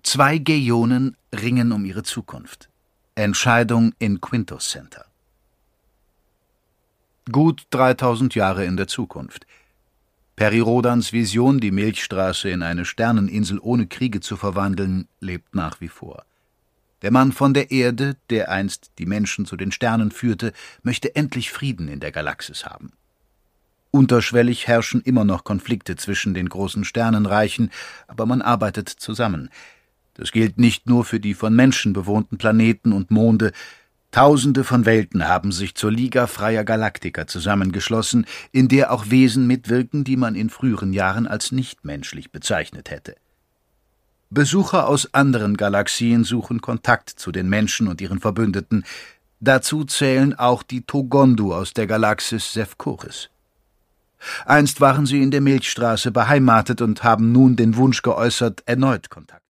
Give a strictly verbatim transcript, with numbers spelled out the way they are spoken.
Zwei Geonen ringen um ihre Zukunft. Entscheidung in Quintos Center. Gut dreitausend Jahre in der Zukunft. Peri Rodans Vision, die Milchstraße in eine Sterneninsel ohne Kriege zu verwandeln, lebt nach wie vor. Der Mann von der Erde, der einst die Menschen zu den Sternen führte, möchte endlich Frieden in der Galaxis haben. Unterschwellig herrschen immer noch Konflikte zwischen den großen Sternenreichen, aber man arbeitet zusammen. Das gilt nicht nur für die von Menschen bewohnten Planeten und Monde. Tausende von Welten haben sich zur Liga Freier Galaktiker zusammengeschlossen, in der auch Wesen mitwirken, die man in früheren Jahren als nichtmenschlich bezeichnet hätte. Besucher aus anderen Galaxien suchen Kontakt zu den Menschen und ihren Verbündeten. Dazu zählen auch die Togondu aus der Galaxis Sefcoris. Einst waren sie in der Milchstraße beheimatet und haben nun den Wunsch geäußert, erneut Kontakt